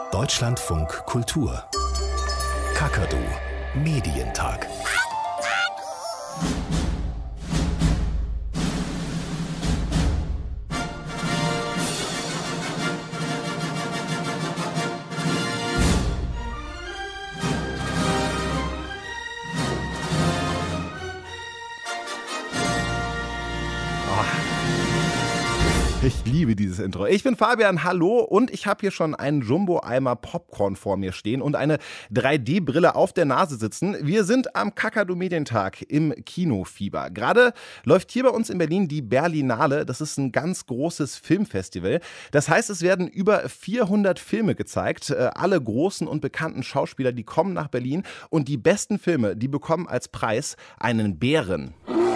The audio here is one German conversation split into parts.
Deutschlandfunk Kultur. Kakadu Medientag. Ich liebe dieses Intro. Ich bin Fabian, hallo, und ich habe hier schon einen Jumbo-Eimer Popcorn vor mir stehen und eine 3D-Brille auf der Nase sitzen. Wir sind am Kakadu Medientag im Kinofieber. Gerade läuft hier bei uns in Berlin die Berlinale. Das ist ein ganz großes Filmfestival. Das heißt, es werden über 400 Filme gezeigt. Alle großen und bekannten Schauspieler, die kommen nach Berlin, und die besten Filme, die bekommen als Preis einen Bären.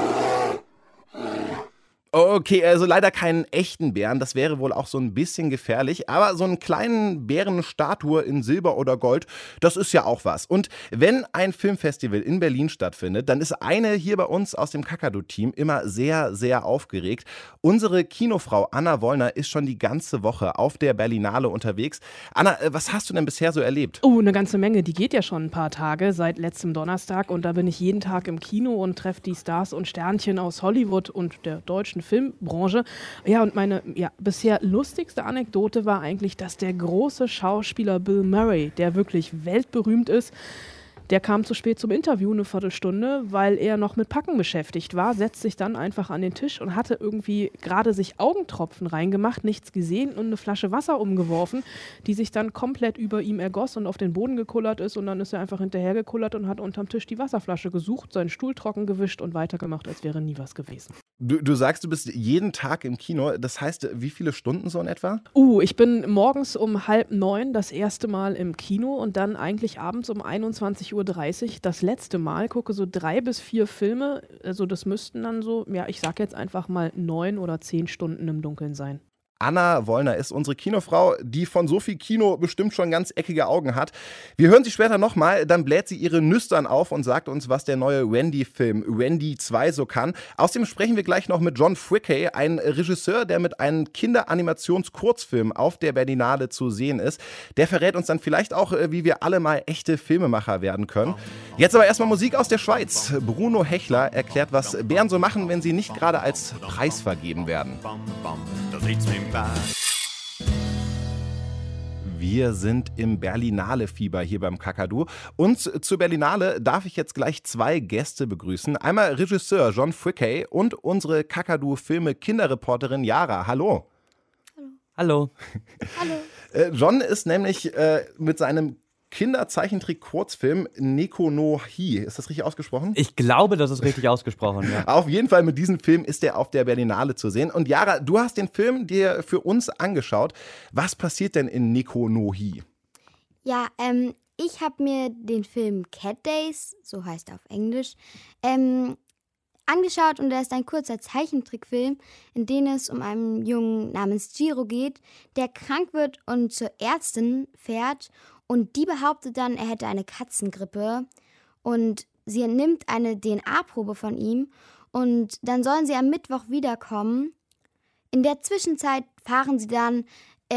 Okay, also leider keinen echten Bären, das wäre wohl auch so ein bisschen gefährlich, aber so einen kleinen Bärenstatue in Silber oder Gold, das ist ja auch was. Und wenn ein Filmfestival in Berlin stattfindet, dann ist eine hier bei uns aus dem Kakadu-Team immer sehr, sehr aufgeregt. Unsere Kinofrau Anna Wollner ist schon die ganze Woche auf der Berlinale unterwegs. Anna, was hast du denn bisher so erlebt? Oh, eine ganze Menge, die geht ja schon ein paar Tage, seit letztem Donnerstag, und da bin ich jeden Tag im Kino und treffe die Stars und Sternchen aus Hollywood und der deutschen Filmbranche. Ja, und meine bisher lustigste Anekdote war eigentlich, dass der große Schauspieler Bill Murray, der wirklich weltberühmt ist, der kam zu spät zum Interview, eine Viertelstunde, weil er noch mit Packen beschäftigt war, setzt sich dann einfach an den Tisch und hatte irgendwie gerade sich Augentropfen reingemacht, nichts gesehen und eine Flasche Wasser umgeworfen, die sich dann komplett über ihm ergoss und auf den Boden gekullert ist, und dann ist er einfach hinterhergekullert und hat unterm Tisch die Wasserflasche gesucht, seinen Stuhl trocken gewischt und weitergemacht, als wäre nie was gewesen. Du sagst, du bist jeden Tag im Kino. Das heißt, wie viele Stunden so in etwa? Ich bin morgens um 8:30 das erste Mal im Kino und dann eigentlich abends um 21:30 Uhr das letzte Mal. Gucke so 3 bis 4 Filme. Also das müssten dann so, ich sag jetzt einfach mal 9 oder 10 Stunden im Dunkeln sein. Anna Wollner ist unsere Kinofrau, die von so viel Kino bestimmt schon ganz eckige Augen hat. Wir hören sie später nochmal, dann bläht sie ihre Nüstern auf und sagt uns, was der neue Wendy-Film Wendy 2 so kann. Außerdem sprechen wir gleich noch mit John Fricke, ein Regisseur, der mit einem Kinderanimationskurzfilm auf der Berlinale zu sehen ist. Der verrät uns dann vielleicht auch, wie wir alle mal echte Filmemacher werden können. Jetzt aber erstmal Musik aus der Schweiz. Bruno Hechler erklärt, was Bären so machen, wenn sie nicht gerade als Preis vergeben werden. Wir sind im Berlinale-Fieber hier beim Kakadu. Und zur Berlinale darf ich jetzt gleich 2 Gäste begrüßen. Einmal Regisseur John Fricke und unsere Kakadu-Filme-Kinderreporterin Yara. Hallo. Hallo. Hallo. John ist nämlich mit seinem Kinderzeichentrick-Kurzfilm Neko no Hi. Ist das richtig ausgesprochen? Ich glaube, das ist richtig ausgesprochen, ja. Auf jeden Fall, mit diesem Film ist er auf der Berlinale zu sehen. Und Yara, du hast den Film dir für uns angeschaut. Was passiert denn in Neko no Hi? Ja, ich habe mir den Film Cat Days, so heißt er auf Englisch, angeschaut, und er ist ein kurzer Zeichentrickfilm, in dem es um einen Jungen namens Jiro geht, der krank wird und zur Ärztin fährt. Und die behauptet dann, er hätte eine Katzengrippe, und sie nimmt eine DNA-Probe von ihm, und dann sollen sie am Mittwoch wiederkommen. In der Zwischenzeit fahren sie dann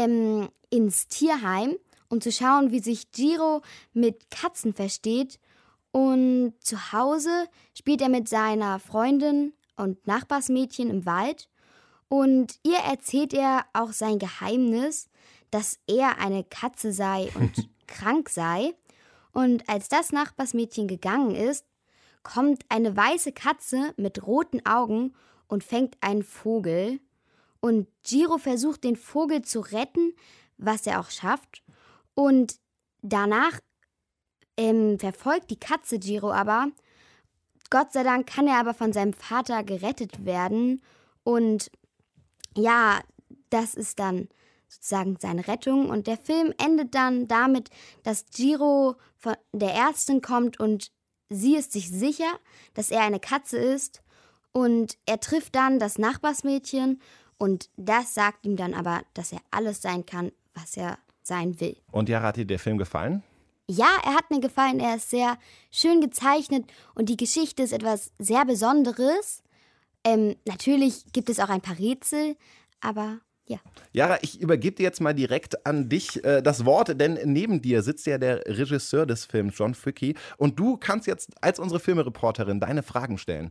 ins Tierheim, um zu schauen, wie sich Jiro mit Katzen versteht. Und zu Hause spielt er mit seiner Freundin und Nachbarsmädchen im Wald, und ihr erzählt er auch sein Geheimnis, dass er eine Katze sei und krank sei. Und als das Nachbarsmädchen gegangen ist, kommt eine weiße Katze mit roten Augen und fängt einen Vogel. Und Jiro versucht, den Vogel zu retten, was er auch schafft. Und danach verfolgt die Katze Jiro aber. Gott sei Dank kann er aber von seinem Vater gerettet werden. Und ja, das ist dann sozusagen seine Rettung. Und der Film endet dann damit, dass Jiro von der Ärztin kommt, und sie ist sich sicher, dass er eine Katze ist. Und er trifft dann das Nachbarsmädchen, und das sagt ihm dann aber, dass er alles sein kann, was er sein will. Und Yara, hat dir der Film gefallen? Ja, er hat mir gefallen. Er ist sehr schön gezeichnet, und die Geschichte ist etwas sehr Besonderes. Natürlich gibt es auch ein paar Rätsel, aber Ja. Jara, ich übergebe dir jetzt mal direkt an dich das Wort, denn neben dir sitzt ja der Regisseur des Films, John Fricke, und du kannst jetzt als unsere Filmereporterin deine Fragen stellen.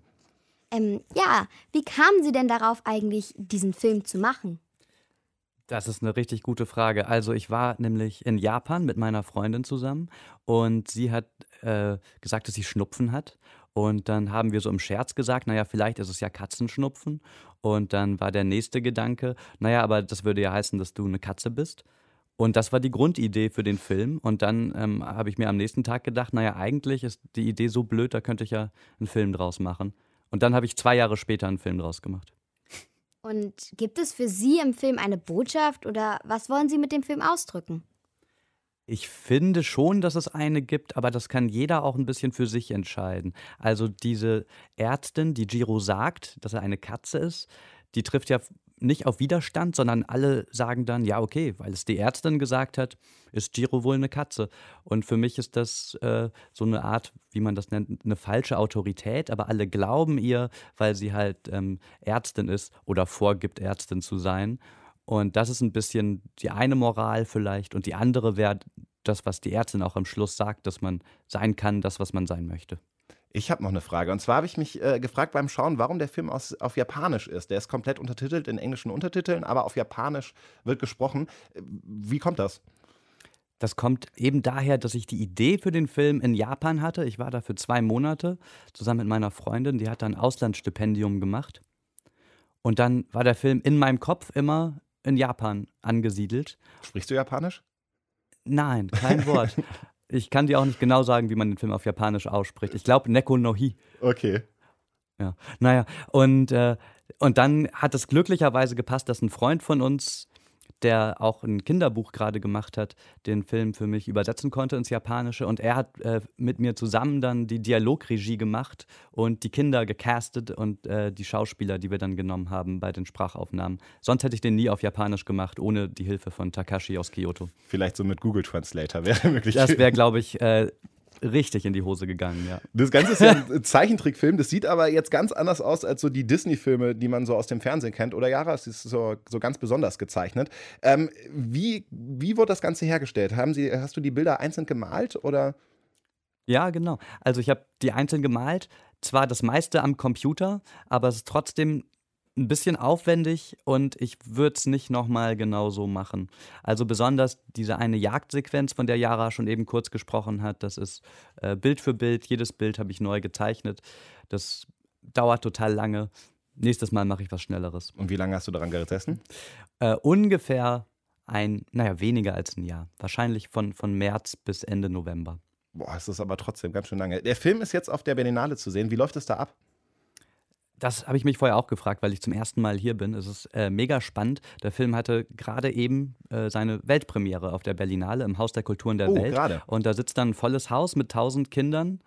Ja, wie kamen Sie denn darauf eigentlich, diesen Film zu machen? Das ist eine richtig gute Frage. Also ich war nämlich in Japan mit meiner Freundin zusammen und sie hat gesagt, dass sie Schnupfen hat. Und dann haben wir so im Scherz gesagt, naja, vielleicht ist es ja Katzenschnupfen. Und dann war der nächste Gedanke, naja, aber das würde ja heißen, dass du eine Katze bist. Und das war die Grundidee für den Film. Und dann habe ich mir am nächsten Tag gedacht, naja, eigentlich ist die Idee so blöd, da könnte ich ja einen Film draus machen. Und dann habe ich 2 Jahre später einen Film draus gemacht. Und gibt es für Sie im Film eine Botschaft oder was wollen Sie mit dem Film ausdrücken? Ich finde schon, dass es eine gibt, aber das kann jeder auch ein bisschen für sich entscheiden. Also diese Ärztin, die Jiro sagt, dass er eine Katze ist, die trifft ja nicht auf Widerstand, sondern alle sagen dann, ja okay, weil es die Ärztin gesagt hat, ist Jiro wohl eine Katze. Und für mich ist das so eine Art, wie man das nennt, eine falsche Autorität, aber alle glauben ihr, weil sie halt Ärztin ist oder vorgibt, Ärztin zu sein. Und das ist ein bisschen die eine Moral vielleicht und die andere wäre das, was die Ärztin auch am Schluss sagt, dass man sein kann, das, was man sein möchte. Ich habe noch eine Frage. Und zwar habe ich mich gefragt beim Schauen, warum der Film auf Japanisch ist. Der ist komplett untertitelt in englischen Untertiteln, aber auf Japanisch wird gesprochen. Wie kommt das? Das kommt eben daher, dass ich die Idee für den Film in Japan hatte. Ich war da für 2 Monate zusammen mit meiner Freundin, die hat da ein Auslandsstipendium gemacht. Und dann war der Film in meinem Kopf immer in Japan angesiedelt. Sprichst du Japanisch? Nein, kein Wort. Ich kann dir auch nicht genau sagen, wie man den Film auf Japanisch ausspricht. Ich glaube Neko no Hi. Okay. Ja, naja, und dann hat es glücklicherweise gepasst, dass ein Freund von uns, der auch ein Kinderbuch gerade gemacht hat, den Film für mich übersetzen konnte ins Japanische. Und er hat mit mir zusammen dann die Dialogregie gemacht und die Kinder gecastet und die Schauspieler, die wir dann genommen haben bei den Sprachaufnahmen. Sonst hätte ich den nie auf Japanisch gemacht, ohne die Hilfe von Takashi aus Kyoto. Vielleicht so mit Google Translator wäre möglich. Das wäre, glaube ich, richtig in die Hose gegangen, ja. Das Ganze ist ja ein Zeichentrickfilm, das sieht aber jetzt ganz anders aus als so die Disney-Filme, die man so aus dem Fernsehen kennt. Oder Jara, es ist so ganz besonders gezeichnet. Wie wurde das Ganze hergestellt? Hast du die Bilder einzeln gemalt oder? Ja, genau. Also ich habe die einzeln gemalt, zwar das meiste am Computer, aber es ist trotzdem ein bisschen aufwendig und ich würde es nicht nochmal genau so machen. Also besonders diese eine Jagdsequenz, von der Jara schon eben kurz gesprochen hat, das ist Bild für Bild, jedes Bild habe ich neu gezeichnet. Das dauert total lange. Nächstes Mal mache ich was Schnelleres. Und wie lange hast du daran gesessen? Ungefähr weniger als ein Jahr. Wahrscheinlich von März bis Ende November. Boah, das ist aber trotzdem ganz schön lange. Der Film ist jetzt auf der Berlinale zu sehen. Wie läuft es da ab? Das habe ich mich vorher auch gefragt, weil ich zum ersten Mal hier bin. Es ist mega spannend. Der Film hatte gerade eben seine Weltpremiere auf der Berlinale im Haus der Kulturen der Welt. Grade. Und da sitzt dann ein volles Haus mit 1000 Kindern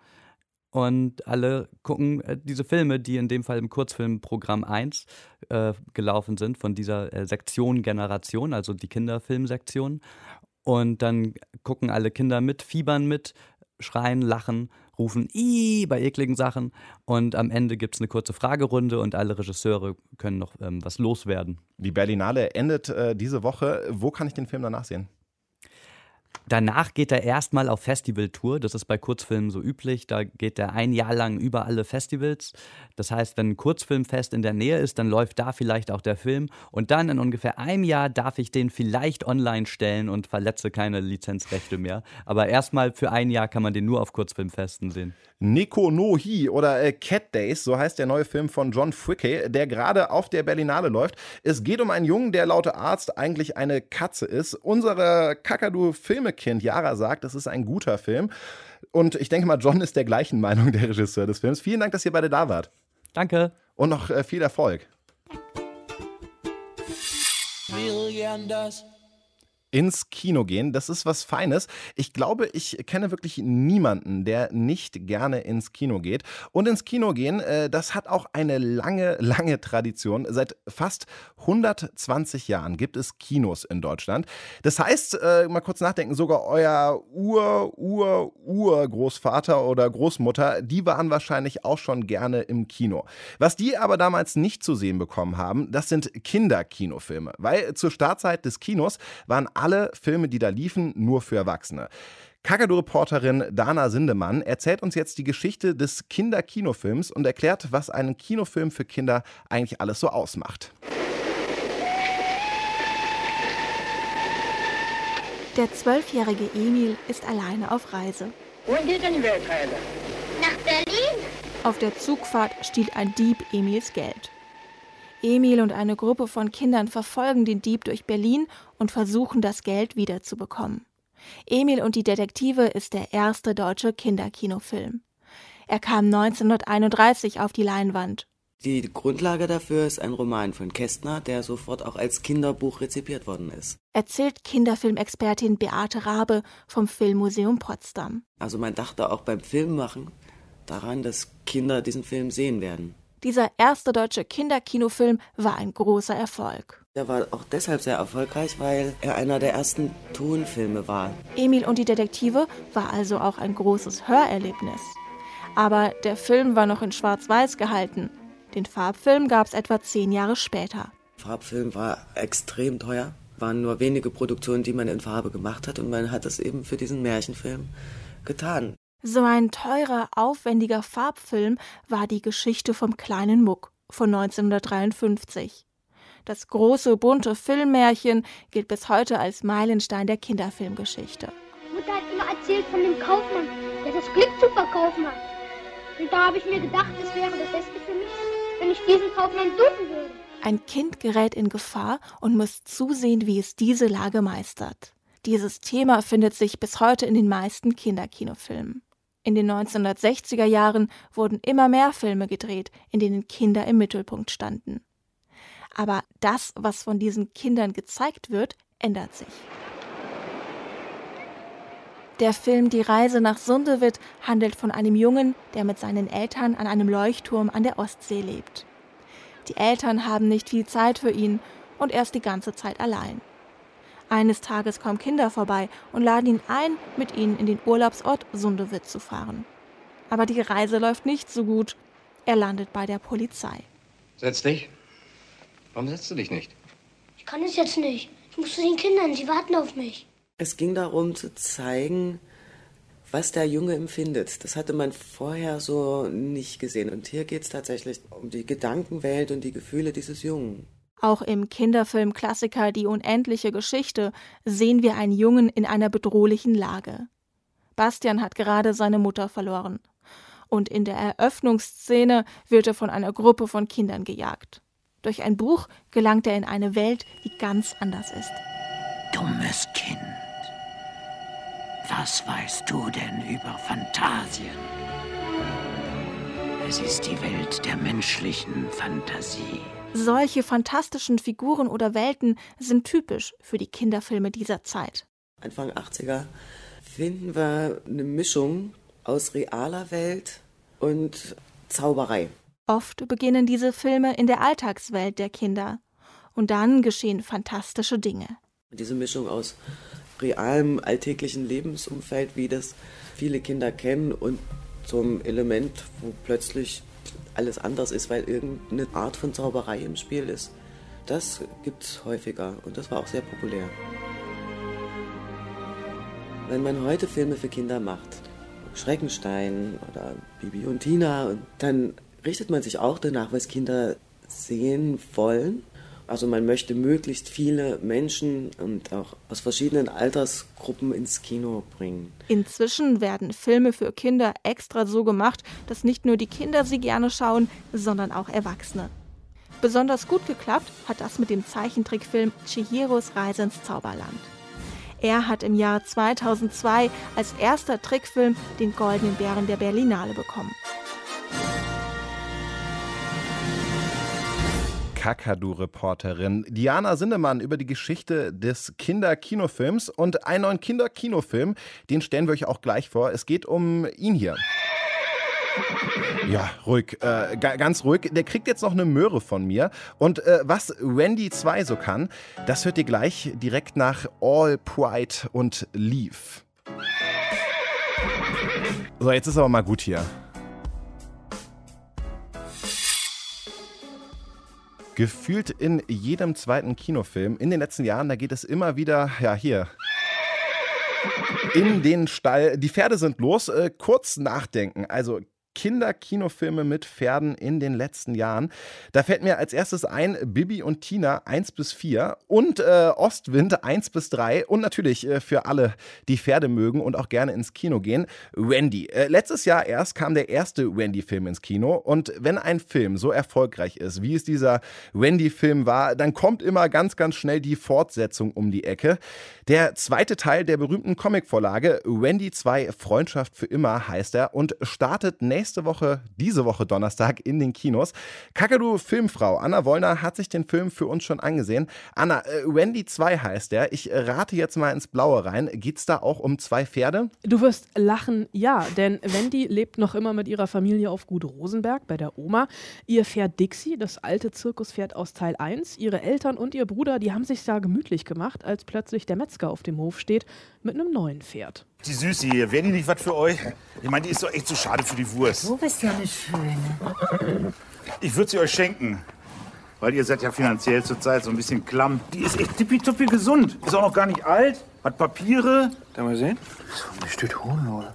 und alle gucken diese Filme, die in dem Fall im Kurzfilmprogramm 1 gelaufen sind, von dieser Sektion Generation, also die Kinderfilmsektion. Und dann gucken alle Kinder mit, fiebern mit, schreien, lachen, rufen "Ih" bei ekligen Sachen und am Ende gibt es eine kurze Fragerunde und alle Regisseure können noch was loswerden. Die Berlinale endet diese Woche. Wo kann ich den Film danach sehen? Danach geht er erstmal auf Festivaltour. Das ist bei Kurzfilmen so üblich. Da geht er 1 Jahr lang über alle Festivals. Das heißt, wenn ein Kurzfilmfest in der Nähe ist, dann läuft da vielleicht auch der Film. Und dann in ungefähr 1 Jahr darf ich den vielleicht online stellen und verletze keine Lizenzrechte mehr. Aber erstmal für 1 Jahr kann man den nur auf Kurzfilmfesten sehen. Neko no Hi oder Cat Days, so heißt der neue Film von John Fricke, der gerade auf der Berlinale läuft. Es geht um einen Jungen, der laut Arzt eigentlich eine Katze ist. Unsere Kakadu-Filmekind Jara sagt, es ist ein guter Film. Und ich denke mal, John ist der gleichen Meinung, der Regisseur des Films. Vielen Dank, dass ihr beide da wart. Danke. Und noch viel Erfolg. Ins Kino gehen, das ist was Feines. Ich glaube, ich kenne wirklich niemanden, der nicht gerne ins Kino geht. Und ins Kino gehen, das hat auch eine lange, lange Tradition. Seit fast 120 Jahren gibt es Kinos in Deutschland. Das heißt, mal kurz nachdenken, sogar euer Urgroßvater oder Großmutter, die waren wahrscheinlich auch schon gerne im Kino. Was die aber damals nicht zu sehen bekommen haben, das sind Kinderkinofilme. Weil zur Startzeit des Kinos waren alle Filme, die da liefen, nur für Erwachsene. Kakadu-Reporterin Dana Sindemann erzählt uns jetzt die Geschichte des Kinderkinofilms und erklärt, was einen Kinofilm für Kinder eigentlich alles so ausmacht. Der 12-jährige Emil ist alleine auf Reise. Wohin geht denn die Weltreise? Nach Berlin? Auf der Zugfahrt stiehlt ein Dieb Emils Geld. Emil und eine Gruppe von Kindern verfolgen den Dieb durch Berlin und versuchen, das Geld wiederzubekommen. Emil und die Detektive ist der erste deutsche Kinderkinofilm. Er kam 1931 auf die Leinwand. Die Grundlage dafür ist ein Roman von Kästner, der sofort auch als Kinderbuch rezipiert worden ist. Erzählt Kinderfilmexpertin Beate Rabe vom Filmmuseum Potsdam. Also man dachte auch beim Filmmachen daran, dass Kinder diesen Film sehen werden. Dieser erste deutsche Kinderkinofilm war ein großer Erfolg. Der war auch deshalb sehr erfolgreich, weil er einer der ersten Tonfilme war. Emil und die Detektive war also auch ein großes Hörerlebnis. Aber der Film war noch in Schwarz-Weiß gehalten. Den Farbfilm gab es etwa 10 Jahre später. Farbfilm war extrem teuer. Waren nur wenige Produktionen, die man in Farbe gemacht hat. Und man hat es eben für diesen Märchenfilm getan. So ein teurer, aufwendiger Farbfilm war die Geschichte vom kleinen Muck von 1953. Das große, bunte Filmmärchen gilt bis heute als Meilenstein der Kinderfilmgeschichte. Mutter hat immer erzählt von dem Kaufmann, der das Glück zu verkaufen hat. Und da habe ich mir gedacht, es wäre das Beste für mich, wenn ich diesen Kaufmann suchen würde. Ein Kind gerät in Gefahr und muss zusehen, wie es diese Lage meistert. Dieses Thema findet sich bis heute in den meisten Kinderkinofilmen. In den 1960er Jahren wurden immer mehr Filme gedreht, in denen Kinder im Mittelpunkt standen. Aber das, was von diesen Kindern gezeigt wird, ändert sich. Der Film Die Reise nach Sundewitt handelt von einem Jungen, der mit seinen Eltern an einem Leuchtturm an der Ostsee lebt. Die Eltern haben nicht viel Zeit für ihn und er ist die ganze Zeit allein. Eines Tages kommen Kinder vorbei und laden ihn ein, mit ihnen in den Urlaubsort Sundewitt zu fahren. Aber die Reise läuft nicht so gut. Er landet bei der Polizei. Setz dich. Warum setzt du dich nicht? Ich kann es jetzt nicht. Ich muss zu den Kindern, sie warten auf mich. Es ging darum zu zeigen, was der Junge empfindet. Das hatte man vorher so nicht gesehen. Und hier geht es tatsächlich um die Gedankenwelt und die Gefühle dieses Jungen. Auch im Kinderfilm-Klassiker Die unendliche Geschichte sehen wir einen Jungen in einer bedrohlichen Lage. Bastian hat gerade seine Mutter verloren. Und in der Eröffnungsszene wird er von einer Gruppe von Kindern gejagt. Durch ein Buch gelangt er in eine Welt, die ganz anders ist. Dummes Kind. Was weißt du denn über Phantasien? Es ist die Welt der menschlichen Fantasie. Solche fantastischen Figuren oder Welten sind typisch für die Kinderfilme dieser Zeit. Anfang 80er finden wir eine Mischung aus realer Welt und Zauberei. Oft beginnen diese Filme in der Alltagswelt der Kinder. Und dann geschehen fantastische Dinge. Diese Mischung aus realem, alltäglichen Lebensumfeld, wie das viele Kinder kennen, und zum Element, wo plötzlich alles anders ist, weil irgendeine Art von Zauberei im Spiel ist. Das gibt's häufiger und das war auch sehr populär. Wenn man heute Filme für Kinder macht, Schreckenstein oder Bibi und Tina, dann richtet man sich auch danach, was Kinder sehen wollen. Also man möchte möglichst viele Menschen und auch aus verschiedenen Altersgruppen ins Kino bringen. Inzwischen werden Filme für Kinder extra so gemacht, dass nicht nur die Kinder sie gerne schauen, sondern auch Erwachsene. Besonders gut geklappt hat das mit dem Zeichentrickfilm Chihiros Reise ins Zauberland. Er hat im Jahr 2002 als erster Trickfilm den Goldenen Bären der Berlinale bekommen. Kakadu-Reporterin Diana Sindemann über die Geschichte des Kinderkinofilms und einen neuen Kinderkinofilm, den stellen wir euch auch gleich vor. Es geht um ihn hier. Ja, ruhig, ganz ruhig. Der kriegt jetzt noch eine Möhre von mir. Und was Wendy 2 so kann, das hört ihr gleich direkt nach All Pride und Leave. So, jetzt ist aber mal gut hier. Gefühlt in jedem zweiten Kinofilm in den letzten Jahren, da geht es immer wieder, ja hier, in den Stall. Die Pferde sind los, kurz nachdenken. Also Kinderkinofilme mit Pferden in den letzten Jahren. Da fällt mir als erstes ein Bibi und Tina 1-4 und Ostwind 1-3 und natürlich für alle, die Pferde mögen und auch gerne ins Kino gehen, Wendy. Letztes Jahr erst kam der erste Wendy-Film ins Kino und wenn ein Film so erfolgreich ist, wie es dieser Wendy-Film war, dann kommt immer ganz, ganz schnell die Fortsetzung um die Ecke. Der zweite Teil der berühmten Comicvorlage Wendy 2 Freundschaft für immer heißt er und startet diese Woche Donnerstag in den Kinos. Kakadu-Filmfrau Anna Wollner hat sich den Film für uns schon angesehen. Anna, Wendy 2 heißt er. Ich rate jetzt mal ins Blaue rein. Geht's da auch um 2 Pferde? Du wirst lachen, ja, denn Wendy lebt noch immer mit ihrer Familie auf Gut Rosenberg bei der Oma. Ihr Pferd Dixie, das alte Zirkuspferd aus Teil 1, ihre Eltern und ihr Bruder, die haben sich da gemütlich gemacht, als plötzlich der Metzger auf dem Hof steht mit einem neuen Pferd. Die Süße hier, wäre die nicht was für euch? Ich meine, die ist doch echt so schade für die Wurst. Du bist ja eine Schöne. Ich würde sie euch schenken. Weil ihr seid ja finanziell zurzeit so ein bisschen klamm. Die ist echt tippitoppi gesund. Ist auch noch gar nicht alt. Hat Papiere. Darf mal sehen? So, mir steht Hohenlohe.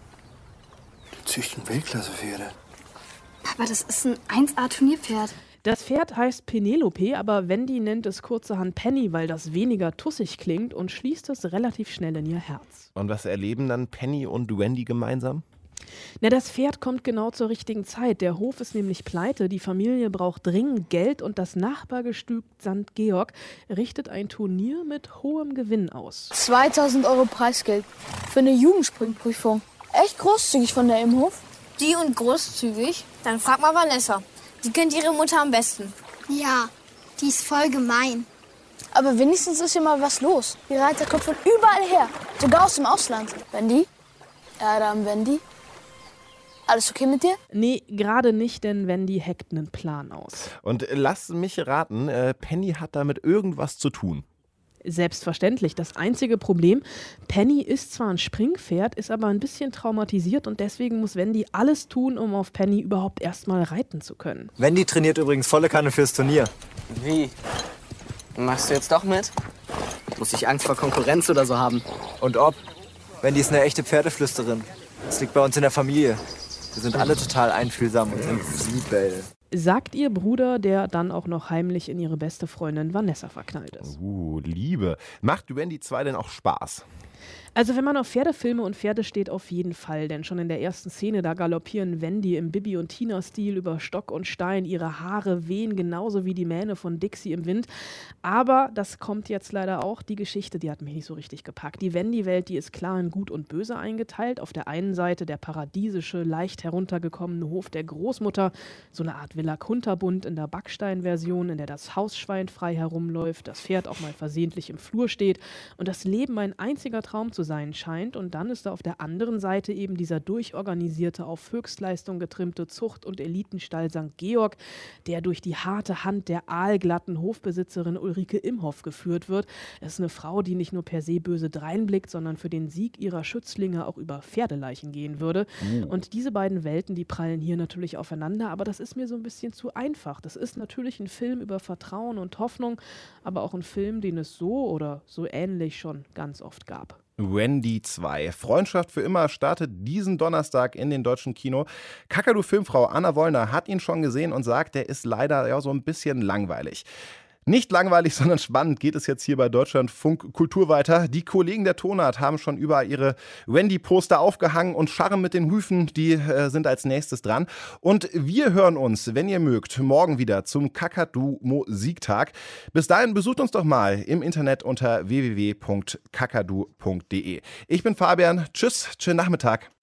Die züchten Weltklasse-Pferde. Papa, das ist ein 1A-Turnierpferd. Das Pferd heißt Penelope, aber Wendy nennt es kurzerhand Penny, weil das weniger tussig klingt und schließt es relativ schnell in ihr Herz. Und was erleben dann Penny und Wendy gemeinsam? Na, das Pferd kommt genau zur richtigen Zeit. Der Hof ist nämlich pleite, die Familie braucht dringend Geld und das Nachbargestüt St. Georg richtet ein Turnier mit hohem Gewinn aus. 2.000 € Preisgeld für eine Jugendspringprüfung. Echt großzügig von der im Hof. Die und großzügig? Dann frag mal Vanessa. Die kennt ihre Mutter am besten. Ja, die ist voll gemein. Aber wenigstens ist hier mal was los. Die Reiter kommt von überall her, sogar aus dem Ausland. Wendy? Wendy? Alles okay mit dir? Nee, gerade nicht, denn Wendy hackt einen Plan aus. Und lass mich raten, Penny hat damit irgendwas zu tun. Selbstverständlich. Das einzige Problem, Penny ist zwar ein Springpferd, ist aber ein bisschen traumatisiert und deswegen muss Wendy alles tun, um auf Penny überhaupt erstmal reiten zu können. Wendy trainiert übrigens volle Kanne fürs Turnier. Wie? Machst du jetzt doch mit? Muss ich Angst vor Konkurrenz oder so haben? Und ob? Wendy ist eine echte Pferdeflüsterin. Das liegt bei uns in der Familie. Wir sind alle total einfühlsam und sensibel. Sagt ihr Bruder, der dann auch noch heimlich in ihre beste Freundin Vanessa verknallt ist. Liebe. Macht Wendy 2 denn auch Spaß? Also wenn man auf Pferdefilme und Pferde steht, auf jeden Fall. Denn schon in der ersten Szene, da galoppieren Wendy im Bibi- und Tina-Stil über Stock und Stein. Ihre Haare wehen genauso wie die Mähne von Dixie im Wind. Aber das kommt jetzt leider auch. Die Geschichte, die hat mich nicht so richtig gepackt. Die Wendy-Welt, die ist klar in Gut und Böse eingeteilt. Auf der einen Seite der paradiesische, leicht heruntergekommene Hof der Großmutter. So eine Art Villa Kunterbund in der Backstein-Version, in der das Hausschwein frei herumläuft, das Pferd auch mal versehentlich im Flur steht und das Leben ein einziger Traum zu sein scheint. Und dann ist da auf der anderen Seite eben dieser durchorganisierte, auf Höchstleistung getrimmte Zucht- und Elitenstall St. Georg, der durch die harte Hand der aalglatten Hofbesitzerin Ulrike Imhoff geführt wird. Es ist eine Frau, die nicht nur per se böse dreinblickt, sondern für den Sieg ihrer Schützlinge auch über Pferdeleichen gehen würde. Und diese beiden Welten, die prallen hier natürlich aufeinander, aber das ist mir so ein bisschen zu einfach. Das ist natürlich ein Film über Vertrauen und Hoffnung, aber auch ein Film, den es so oder so ähnlich schon ganz oft gab. Wendy 2. Freundschaft für immer startet diesen Donnerstag in den deutschen Kino. Kakadu-Filmfrau Anna Wollner hat ihn schon gesehen und sagt, der ist leider so ein bisschen langweilig. Nicht langweilig, sondern spannend geht es jetzt hier bei Deutschlandfunk Kultur weiter. Die Kollegen der Tonart haben schon überall ihre Wendy-Poster aufgehangen und scharren mit den Hufen, die sind als nächstes dran. Und wir hören uns, wenn ihr mögt, morgen wieder zum Kakadu-Musiktag. Bis dahin besucht uns doch mal im Internet unter www.kakadu.de. Ich bin Fabian. Tschüss, schönen Nachmittag.